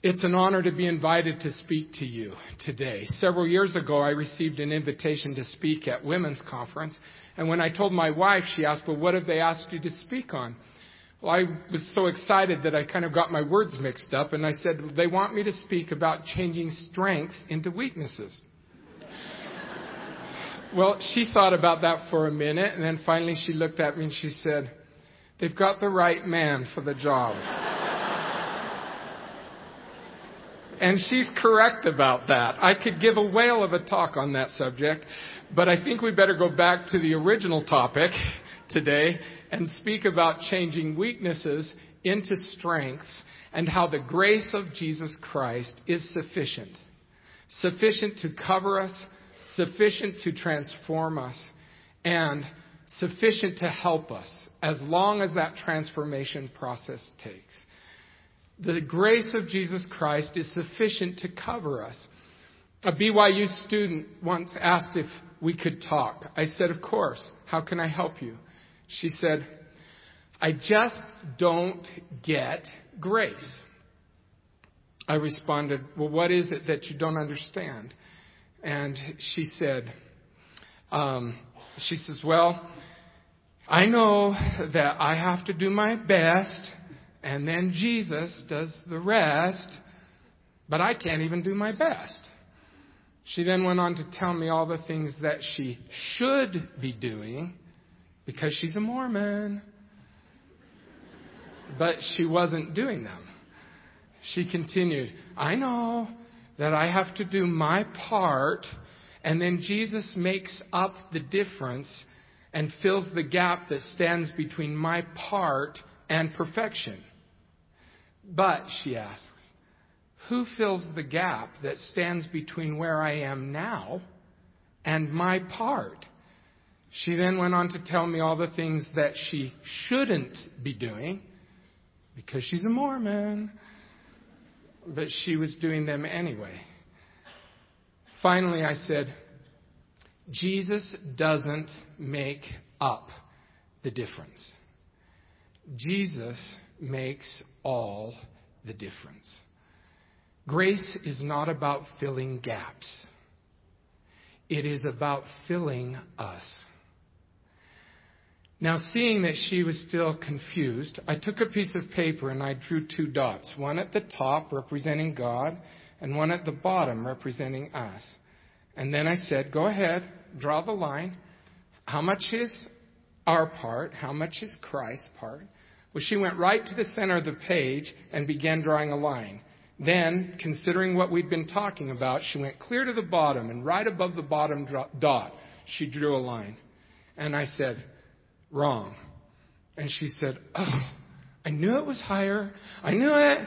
It's an honor to be invited to speak to you today. Several years ago, I received an invitation to speak at Women's Conference. And when I told my wife, she asked, well, what have they asked you to speak on? Well, I was so excited that I kind of got my words mixed up. And I said, they want me to speak about changing strengths into weaknesses. Well, she thought about that for a minute. And then finally she looked at me and she said, they've got the right man for the job. And she's correct about that. I could give a whale of a talk on that subject, but I think we better go back to the original topic today and speak about changing weaknesses into strengths and how the grace of Jesus Christ is sufficient. Sufficient to cover us, sufficient to transform us, and sufficient to help us as long as that transformation process takes. The grace of Jesus Christ is sufficient to cover us. A BYU student once asked if we could talk. I said, of course. How can I help you? She said, I just don't get grace. I responded, well, what is it that you don't understand? And she says, well, I know that I have to do my best, and then Jesus does the rest, but I can't even do my best. She then went on to tell me all the things that she should be doing because she's a Mormon. But she wasn't doing them. She continued, I know that I have to do my part, and then Jesus makes up the difference and fills the gap that stands between my part and perfection. But, she asks, who fills the gap that stands between where I am now and my part? She then went on to tell me all the things that she shouldn't be doing because she's a Mormon. But she was doing them anyway. Finally, I said, Jesus doesn't make up the difference. Jesus makes all the difference. Grace is not about filling gaps. It is about filling us. Now, seeing that she was still confused, I took a piece of paper and I drew two dots, one at the top representing God and one at the bottom representing us. And then I said, go ahead, draw the line. How much is our part? How much is Christ's part? Well, she went right to the center of the page and began drawing a line. Then, considering what we'd been talking about, she went clear to the bottom, and right above the bottom dot, she drew a line. And I said, wrong. And she said, oh, I knew it was higher. I knew it.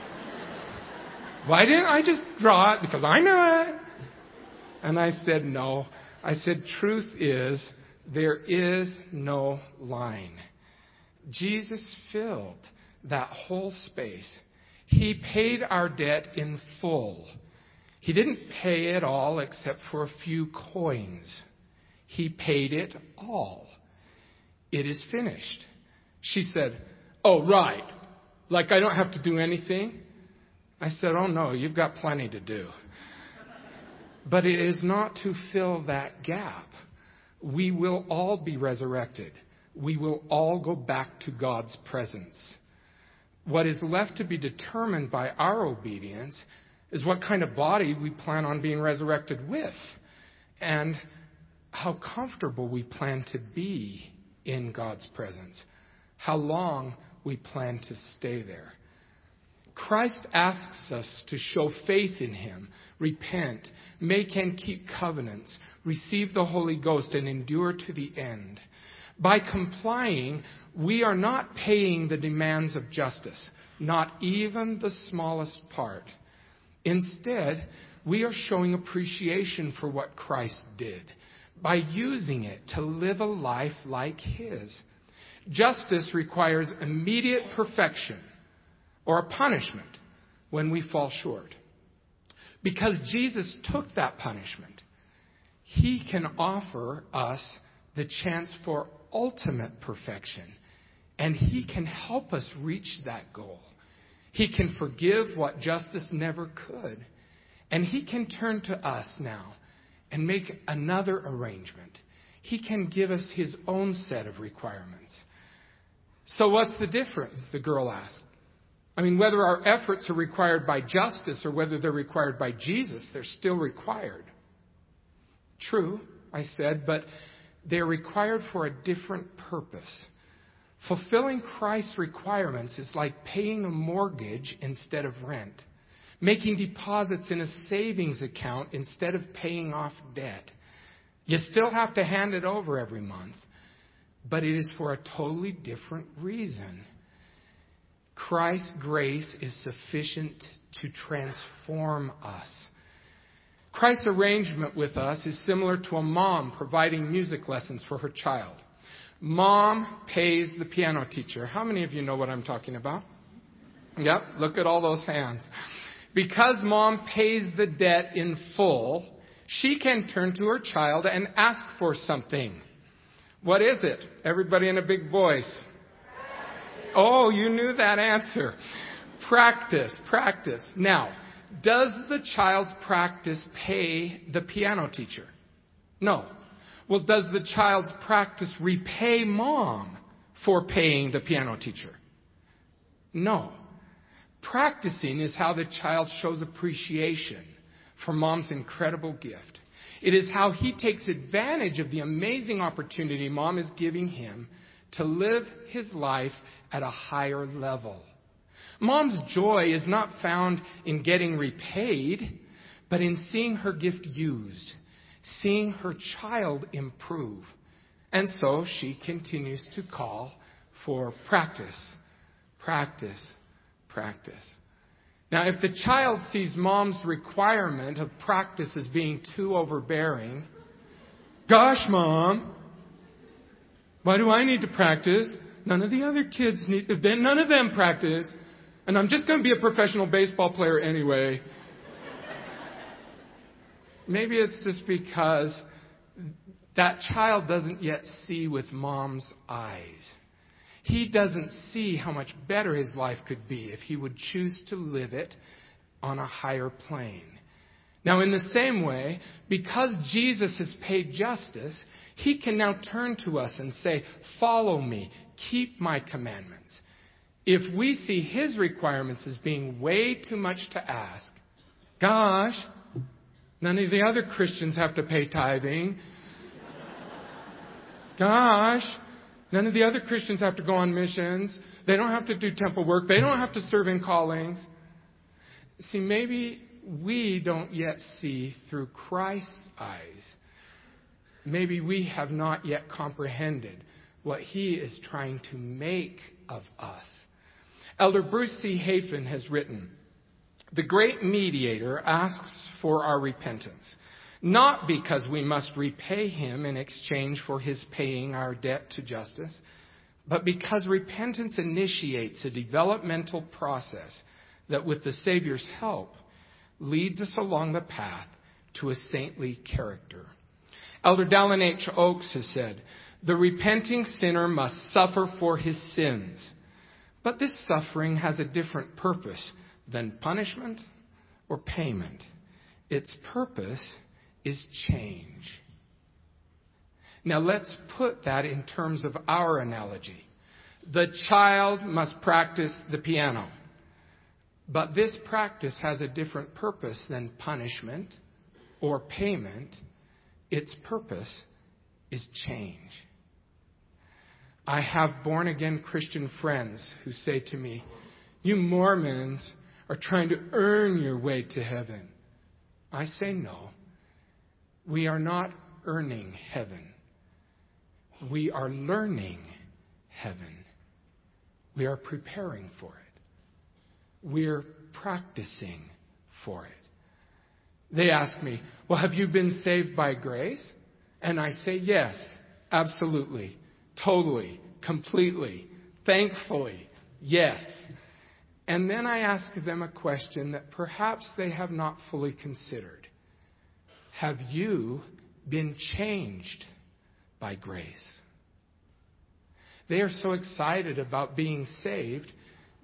Why didn't I just draw it? Because I knew it. And I said, no. I said, truth is, there is no line. Jesus filled that whole space. He paid our debt in full. He didn't pay it all except for a few coins. He paid it all. It is finished. She said, oh, right. Like I don't have to do anything? I said, oh, no, you've got plenty to do. But it is not to fill that gap. We will all be resurrected. We will all go back to God's presence. What is left to be determined by our obedience is what kind of body we plan on being resurrected with and how comfortable we plan to be in God's presence, how long we plan to stay there. Christ asks us to show faith in Him, repent, make and keep covenants, receive the Holy Ghost, and endure to the end. By complying, we are not paying the demands of justice, not even the smallest part. Instead, we are showing appreciation for what Christ did by using it to live a life like His. Justice requires immediate perfection or a punishment when we fall short. Because Jesus took that punishment, He can offer us the chance for ultimate perfection, and He can help us reach that goal. He can forgive what justice never could. And He can turn to us now and make another arrangement. He can give us His own set of requirements. So what's the difference? The girl asked. I mean, whether our efforts are required by justice or whether they're required by Jesus, they're still required. True, I said, but they're required for a different purpose. Fulfilling Christ's requirements is like paying a mortgage instead of rent, making deposits in a savings account instead of paying off debt. You still have to hand it over every month, but it is for a totally different reason. Christ's grace is sufficient to transform us. Christ's arrangement with us is similar to a mom providing music lessons for her child. Mom pays the piano teacher. How many of you know what I'm talking about? Yep, look at all those hands. Because mom pays the debt in full, she can turn to her child and ask for something. What is it? Everybody in a big voice. Oh, you knew that answer. Practice. Now, does the child's practice pay the piano teacher? No. Well, does the child's practice repay mom for paying the piano teacher? No. Practicing is how the child shows appreciation for mom's incredible gift. It is how he takes advantage of the amazing opportunity mom is giving him to live his life at a higher level. Mom's joy is not found in getting repaid, but in seeing her gift used, seeing her child improve. And so she continues to call for practice. Now, if the child sees mom's requirement of practice as being too overbearing, gosh, Mom, why do I need to practice? None of the other kids none of them practice. And I'm just going to be a professional baseball player anyway. Maybe it's just because that child doesn't yet see with mom's eyes. He doesn't see how much better his life could be if he would choose to live it on a higher plane. Now, in the same way, because Jesus has paid justice, He can now turn to us and say, follow me, keep my commandments. If we see His requirements as being way too much to ask, gosh, none of the other Christians have to pay tithing. Gosh, none of the other Christians have to go on missions. They don't have to do temple work. They don't have to serve in callings. See, maybe we don't yet see through Christ's eyes. Maybe we have not yet comprehended what He is trying to make of us. Elder Bruce C. Hafen has written, "The great mediator asks for our repentance, not because we must repay Him in exchange for His paying our debt to justice, but because repentance initiates a developmental process that, with the Savior's help, leads us along the path to a saintly character." Elder Dallin H. Oaks has said, "The repenting sinner must suffer for his sins. But this suffering has a different purpose than punishment or payment. Its purpose is change." Now let's put that in terms of our analogy. The child must practice the piano. But this practice has a different purpose than punishment or payment. Its purpose is change. I have born-again Christian friends who say to me, "You Mormons are trying to earn your way to heaven." I say no. We are not earning heaven. We are learning heaven. We are preparing for it. We're practicing for it. They ask me, "Well, have you been saved by grace?" And I say, yes, absolutely, totally, completely, thankfully, yes. And then I ask them a question that perhaps they have not fully considered. Have you been changed by grace? They are so excited about being saved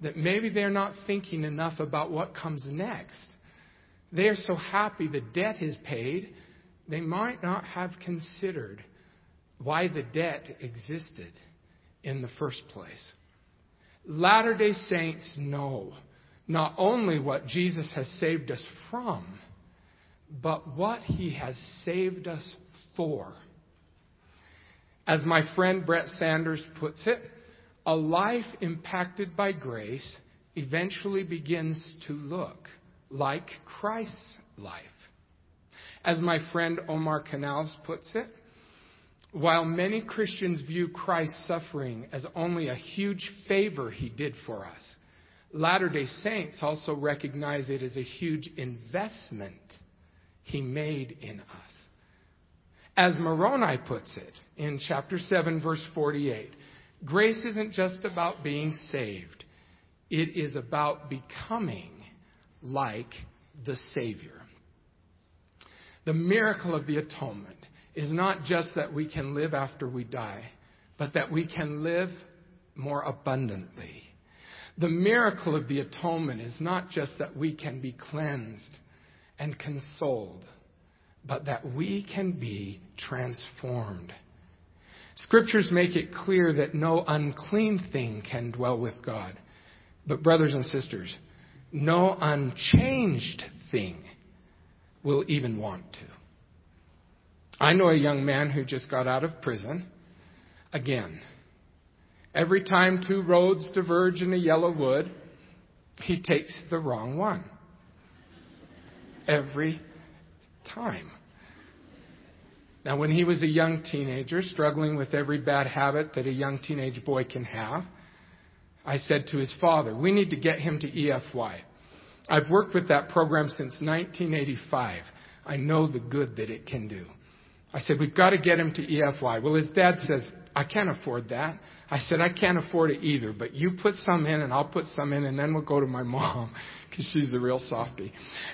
that maybe they're not thinking enough about what comes next. They are so happy the debt is paid, they might not have considered why the debt existed in the first place. Latter-day Saints know not only what Jesus has saved us from, but what He has saved us for. As my friend Brett Sanders puts it, a life impacted by grace eventually begins to look like Christ's life. As my friend Omar Canals puts it, while many Christians view Christ's suffering as only a huge favor He did for us, Latter-day Saints also recognize it as a huge investment He made in us. As Moroni puts it in chapter 7, verse 48, grace isn't just about being saved. It is about becoming like the Savior. The miracle of the atonement is not just that we can live after we die, but that we can live more abundantly. The miracle of the atonement is not just that we can be cleansed and consoled, but that we can be transformed. Scriptures make it clear that no unclean thing can dwell with God. But brothers and sisters, no unchanged thing will even want to. I know a young man who just got out of prison. Again, every time two roads diverge in a yellow wood, he takes the wrong one. Every time. Now, when he was a young teenager, struggling with every bad habit that a young teenage boy can have, I said to his father, we need to get him to EFY. I've worked with that program since 1985. I know the good that it can do. I said, we've got to get him to EFY. Well, his dad says, I can't afford that. I said, I can't afford it either, but you put some in and I'll put some in and then we'll go to my mom because she's a real softie.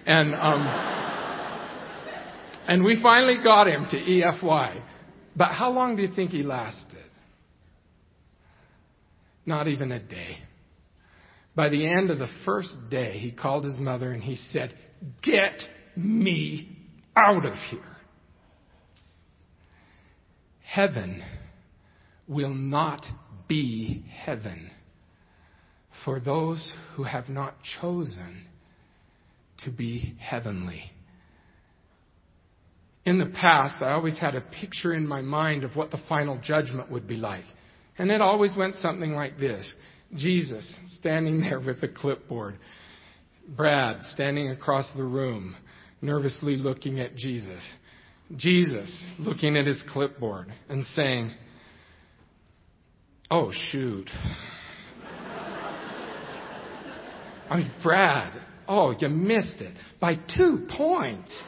And we finally got him to EFY. But how long do you think he lasted? Not even a day. By the end of the first day, he called his mother and he said, get me out of here. Heaven will not be heaven for those who have not chosen to be heavenly. In the past, I always had a picture in my mind of what the final judgment would be like. And it always went something like this. Jesus standing there with a clipboard. Brad standing across the room, nervously looking at Jesus. Jesus looking at his clipboard and saying, oh, shoot. I mean, Brad, oh, you missed it by 2 points.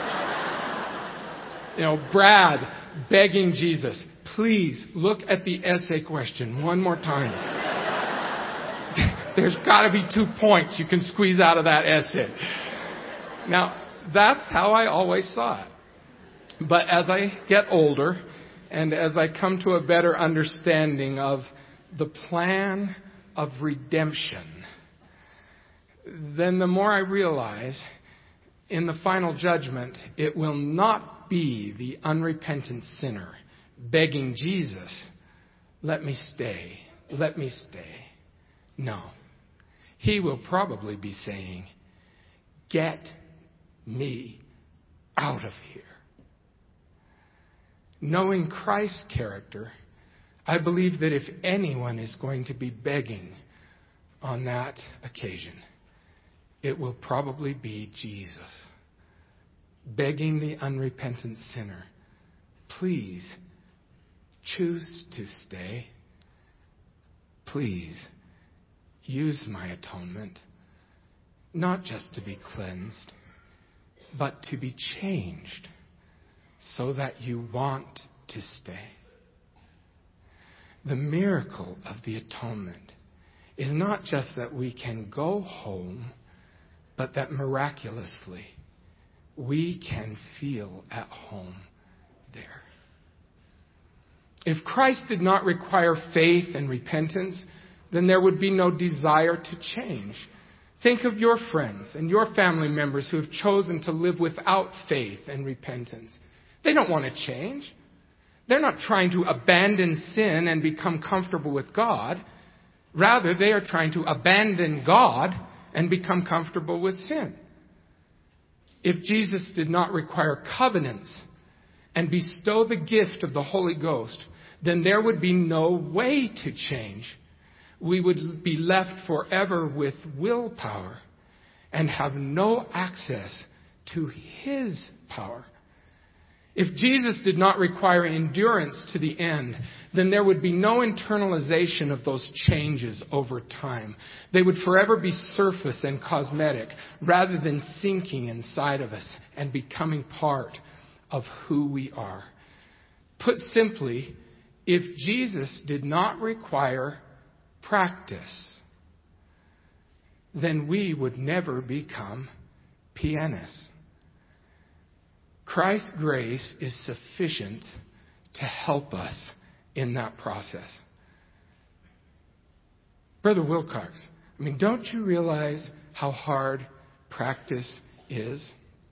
You know, Brad begging Jesus, please look at the essay question one more time. There's got to be 2 points you can squeeze out of that essay. Now, that's how I always saw it. But as I get older and as I come to a better understanding of the plan of redemption, then the more I realize in the final judgment, it will not be the unrepentant sinner begging Jesus, let me stay, let me stay. No. He will probably be saying, get me out of here. Knowing Christ's character, I believe that if anyone is going to be begging on that occasion, it will probably be Jesus. Begging the unrepentant sinner, please choose to stay. Please use my atonement, not just to be cleansed, but to be changed so that you want to stay. The miracle of the atonement is not just that we can go home, but that miraculously we can feel at home there. If Christ did not require faith and repentance, then there would be no desire to change. Think of your friends and your family members who have chosen to live without faith and repentance. They don't want to change. They're not trying to abandon sin and become comfortable with God. Rather, they are trying to abandon God and become comfortable with sin. If Jesus did not require covenants and bestow the gift of the Holy Ghost, then there would be no way to change. We would be left forever with willpower and have no access to His power. If Jesus did not require endurance to the end, then there would be no internalization of those changes over time. They would forever be surface and cosmetic rather than sinking inside of us and becoming part of who we are. Put simply, if Jesus did not require practice, then we would never become pianists. Christ's grace is sufficient to help us in that process. Brother Wilcox, don't you realize how hard practice is?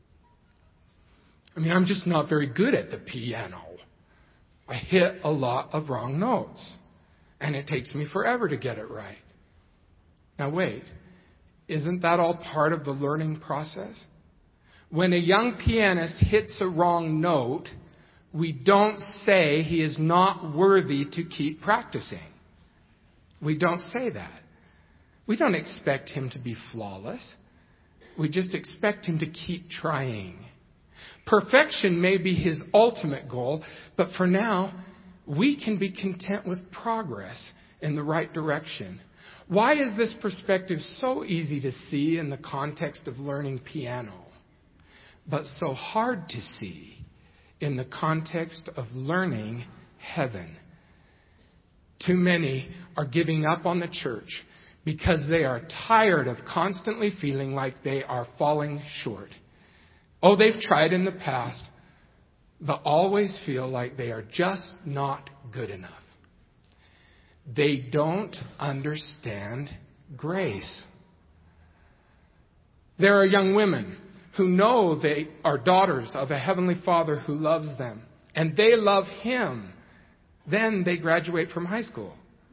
I'm just not very good at the piano. I hit a lot of wrong notes, and it takes me forever to get it right. Now wait, isn't that all part of the learning process? When a young pianist hits a wrong note, we don't say he is not worthy to keep practicing. We don't say that. We don't expect him to be flawless. We just expect him to keep trying. Perfection may be his ultimate goal, but for now, we can be content with progress in the right direction. Why is this perspective so easy to see in the context of learning piano, but so hard to see in the context of learning heaven? Too many are giving up on the church because they are tired of constantly feeling like they are falling short. Oh, they've tried in the past, but always feel like they are just not good enough. They don't understand grace. There are young women who know they are daughters of a Heavenly Father who loves them, and they love Him. Then they graduate from high school.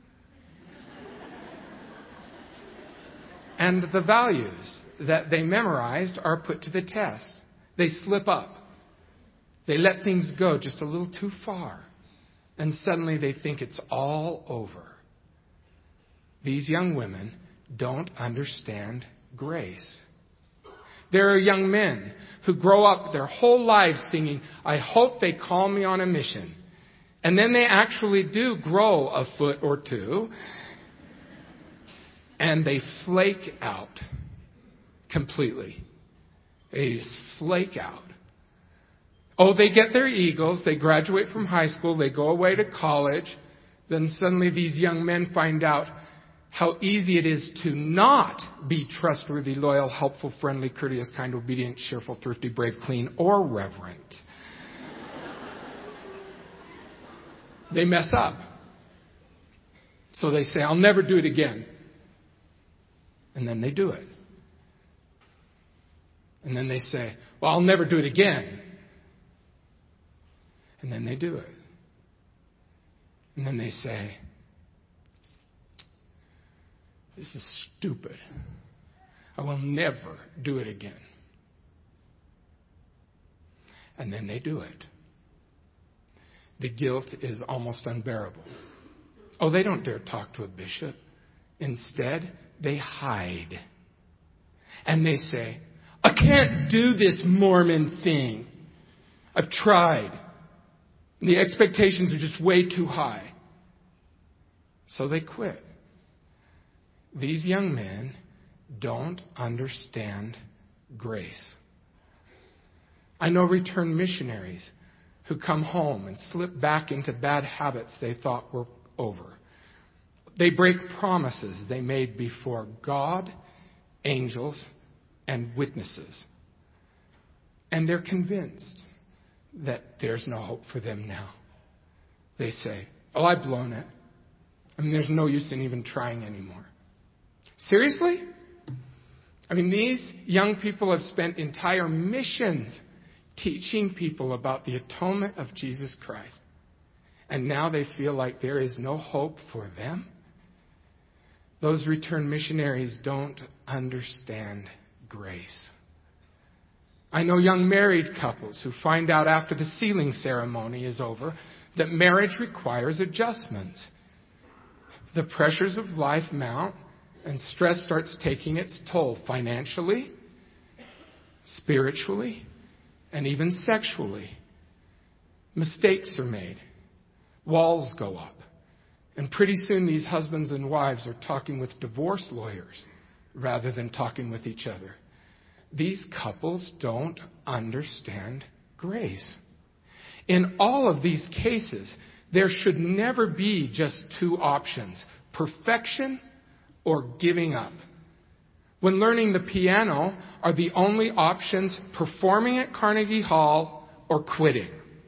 And the values that they memorized are put to the test. They slip up. They let things go just a little too far. And suddenly they think it's all over. These young women don't understand grace. There are young men who grow up their whole lives singing, "I hope they call me on a mission." And then they actually do grow a foot or two. And they flake out completely. They just flake out. Oh, they get their eagles. They graduate from high school. They go away to college. Then suddenly these young men find out how easy it is to not be trustworthy, loyal, helpful, friendly, courteous, kind, obedient, cheerful, thrifty, brave, clean, or reverent. They mess up. So they say, "I'll never do it again." And then they do it. And then they say, "Well, I'll never do it again." And then they do it. And then they say, "This is stupid. I will never do it again." And then they do it. The guilt is almost unbearable. Oh, they don't dare talk to a bishop. Instead, they hide. And they say, "I can't do this Mormon thing. I've tried. The expectations are just way too high." So they quit. These young men don't understand grace. I know returned missionaries who come home and slip back into bad habits they thought were over. They break promises they made before God, angels, and witnesses. And they're convinced that there's no hope for them now. They say, "Oh, I've blown it. I mean, there's no use in even trying anymore. Seriously? I mean, these young people have spent entire missions teaching people about the atonement of Jesus Christ. And now they feel like there is no hope for them. Those returned missionaries don't understand grace. I know young married couples who find out after the sealing ceremony is over that marriage requires adjustments. The pressures of life mount, and stress starts taking its toll financially, spiritually, and even sexually. Mistakes are made. Walls go up. And pretty soon these husbands and wives are talking with divorce lawyers rather than talking with each other. These couples don't understand grace. In all of these cases, there should never be just two options: perfection or giving up. When learning the piano, are the only options performing at Carnegie Hall or quitting?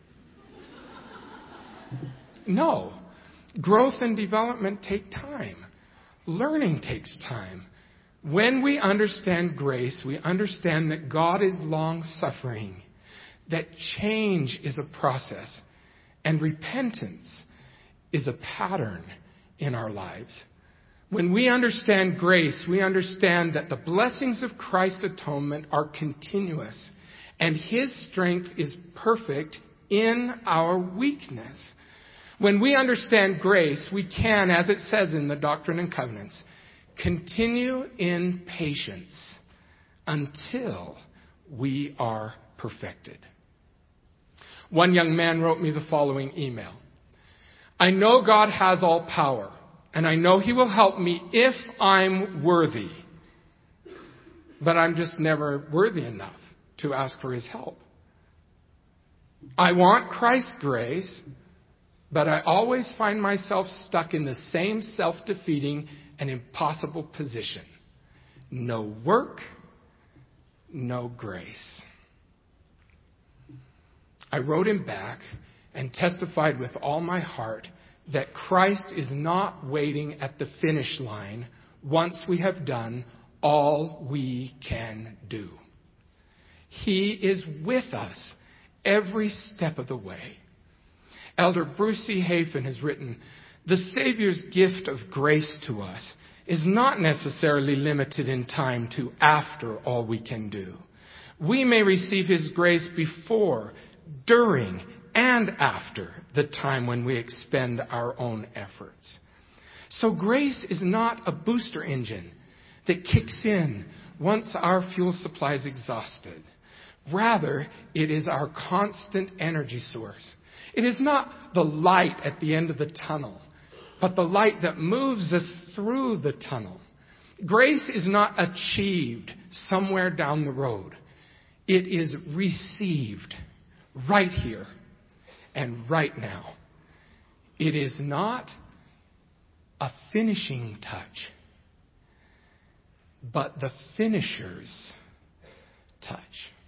No. Growth and development take time. Learning takes time. When we understand grace, we understand that God is long-suffering, that change is a process, and repentance is a pattern in our lives. When we understand grace, we understand that the blessings of Christ's atonement are continuous, and His strength is perfect in our weakness. When we understand grace, we can, as it says in the Doctrine and Covenants, continue in patience until we are perfected. One young man wrote me the following email. I know God has all power, and I know He will help me if I'm worthy. But I'm just never worthy enough to ask for His help. I want Christ's grace, but I always find myself stuck in the same self-defeating and impossible position. No work, no grace. I wrote him back and testified with all my heart that Christ is not waiting at the finish line once we have done all we can do. He is with us every step of the way. Elder Bruce C. Hafen has written, the Savior's gift of grace to us is not necessarily limited in time to after all we can do. We may receive His grace before, during, and after the time when we expend our own efforts. So grace is not a booster engine that kicks in once our fuel supply is exhausted. Rather, it is our constant energy source. It is not the light at the end of the tunnel, but the light that moves us through the tunnel. Grace is not achieved somewhere down the road. It is received right here and right now. It is not a finishing touch, but the finisher's touch.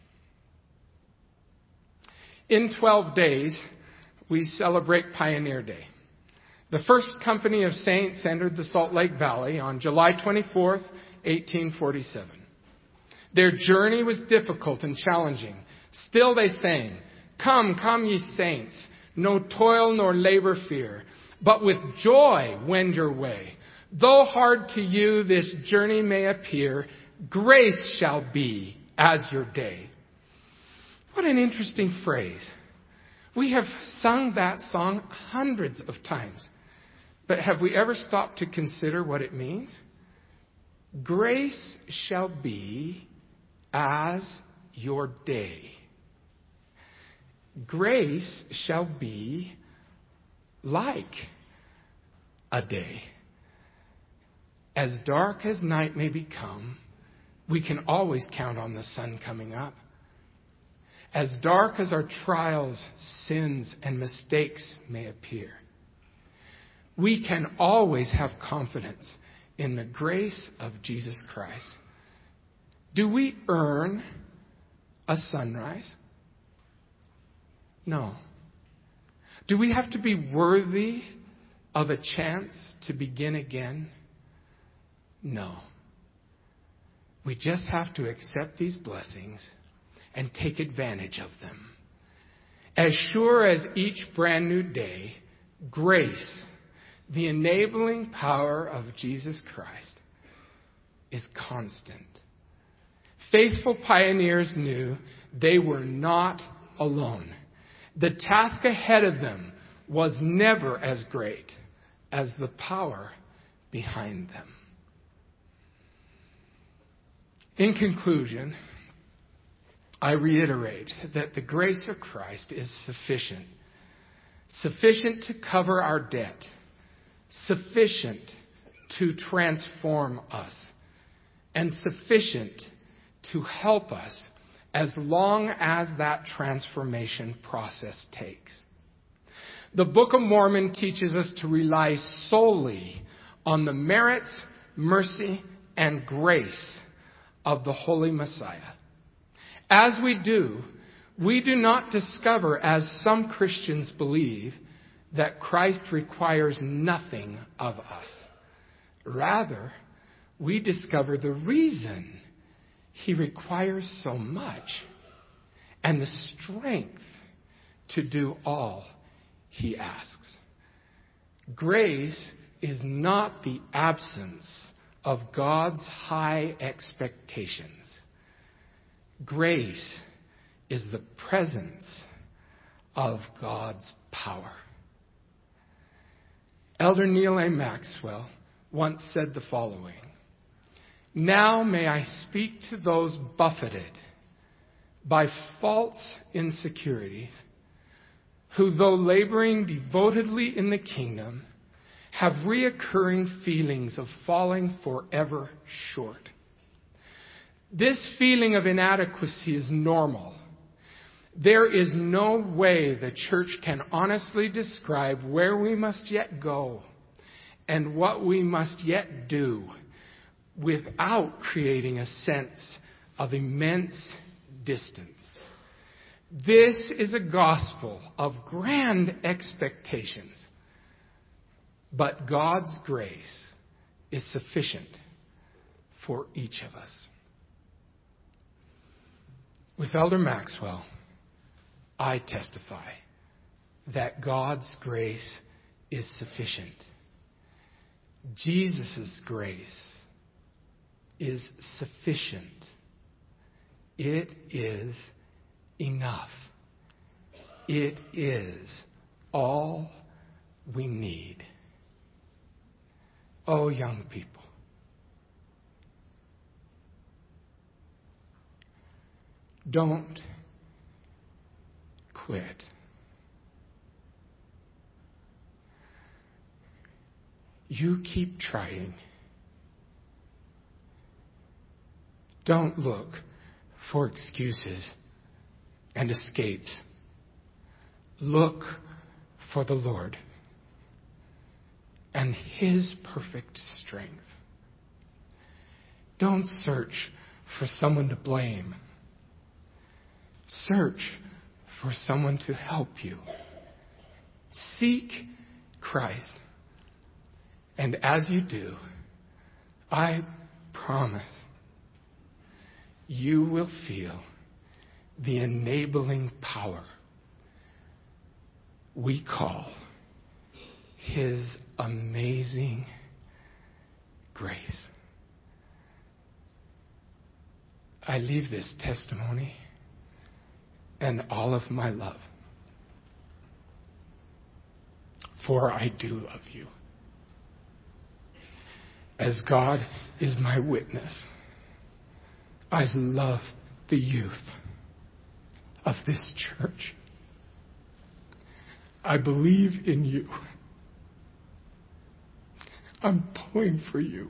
In 12 days, we celebrate Pioneer Day. The first company of saints entered the Salt Lake Valley on July 24th, 1847. Their journey was difficult and challenging. Still they sang, "Come, come ye saints, no toil nor labor fear, but with joy wend your way. Though hard to you this journey may appear, grace shall be as your day." What an interesting phrase. We have sung that song hundreds of times. But have we ever stopped to consider what it means? Grace shall be as your day. Grace shall be like a day. As dark as night may become, we can always count on the sun coming up. As dark as our trials, sins, and mistakes may appear, we can always have confidence in the grace of Jesus Christ. Do we earn a sunrise? No. Do we have to be worthy of a chance to begin again? No. We just have to accept these blessings and take advantage of them. As sure as each brand new day, grace, the enabling power of Jesus Christ, is constant. Faithful pioneers knew they were not alone. The task ahead of them was never as great as the power behind them. In conclusion, I reiterate that the grace of Christ is sufficient. Sufficient to cover our debt. Sufficient to transform us. And sufficient to help us as long as that transformation process takes. The Book of Mormon teaches us to rely solely on the merits, mercy, and grace of the Holy Messiah. As we do not discover, as some Christians believe, that Christ requires nothing of us. Rather, we discover the reason He requires so much and the strength to do all He asks. Grace is not the absence of God's high expectations. Grace is the presence of God's power. Elder Neal A. Maxwell once said the following: "Now may I speak to those buffeted by false insecurities, who, though laboring devotedly in the kingdom, have reoccurring feelings of falling forever short. This feeling of inadequacy is normal. There is no way the church can honestly describe where we must yet go and what we must yet do without creating a sense of immense distance. This is a gospel of grand expectations, but God's grace is sufficient for each of us." With Elder Maxwell, I testify that God's grace is sufficient. Jesus' grace is sufficient. It is enough. It is all we need. Oh, young people, don't quit. You keep trying. Don't look for excuses and escapes. Look for the Lord and His perfect strength. Don't search for someone to blame. Search for someone to help you. Seek Christ. And as you do, I promise you will feel the enabling power we call His amazing grace. I leave this testimony and all of my love, for I do love you. As God is my witness, I love the youth of this church. I believe in you. I'm pulling for you.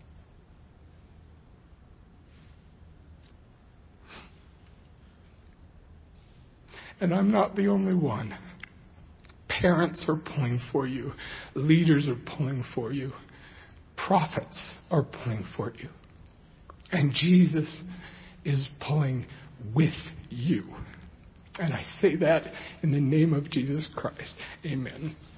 And I'm not the only one. Parents are pulling for you. Leaders are pulling for you. Prophets are pulling for you. And Jesus is pulling with you. And I say that in the name of Jesus Christ. Amen.